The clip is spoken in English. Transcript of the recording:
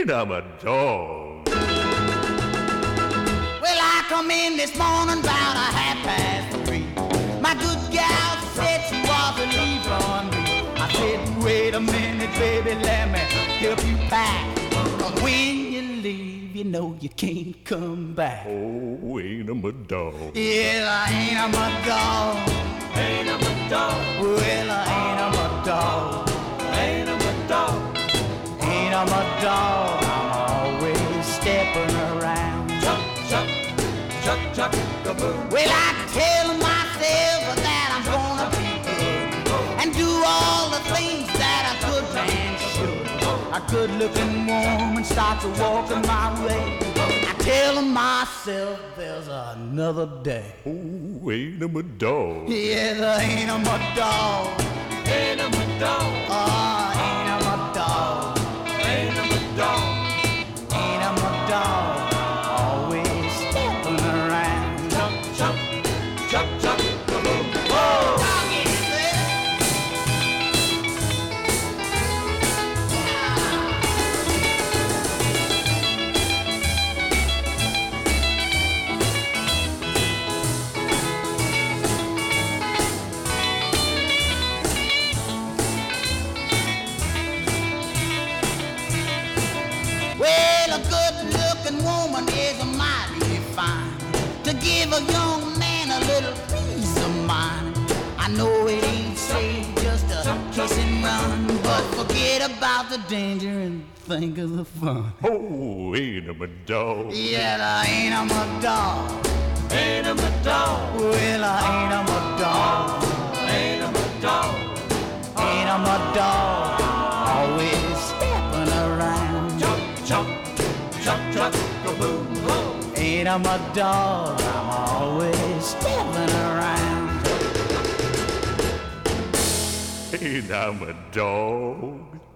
And I'm a dog. Well, I come in this morning about 3:30. My good gal said she was a leave on me. I said, wait a minute, baby, let me help you pack. 'Cause when you leave, you know you can't come back. Oh, ain't I'm a dog. Yeah, ain't I'm a dog. Ain't I'm a dog. Well, ain't I'm a dog. Ain't I'm a dog. Ain't I'm a dog. I'm always stepping around. Chuck, chuck, chuck, chuck, kaboom. Well, I tell myself that I'm gonna be good and do all the things that a good man should. A good-looking woman starts walking my way. I tell myself there's another day. Oh, ain't I'm a dog. Yeah, ain't I'm a dog. Ain't I'm a dog. Oh, ain't I'm a dog. Ain't I'm a dog. Ain't I'm a dog. Always stepping around. Chuck, chuck, chuck, chuck, kaboom. Whoa! Well, a good-looking woman is a mighty fine to give a young man a little peace of mind. I know it ain't safe just to kiss and run, but forget about the danger and think of the fun. Oh, ain't I'm a dog. Yeah, I ain't I'm a dog. Ain't I'm a dog. Well, I ain't I'm a dog. Ain't I'm a dog. Ain't I'm a dog. Always stepping around. Chuck, chuck, chuck, chuck, kaboom. Whoa! Ain't I'm a dog. I'm always stepping around. Ain't I'm a dog.